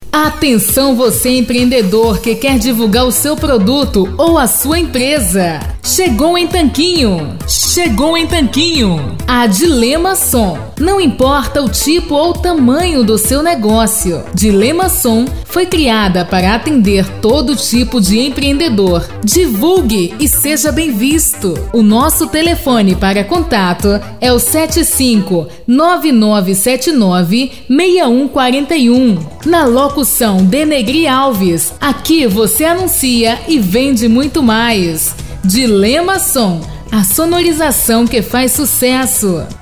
Atenção você empreendedor que quer divulgar o seu produto ou a sua empresa. Chegou em Tanquinho. Chegou em Tanquinho. A Dilema Som. Não importa o tipo ou tamanho do seu negócio. Dilema Som foi criada para atender todo tipo de empreendedor. Divulgue e seja bem visto. O nosso telefone para contato é o 75-9979-6141. Na locução Denegri Alves. Aqui você anuncia e vende muito mais. Dilema Som, a sonorização que faz sucesso.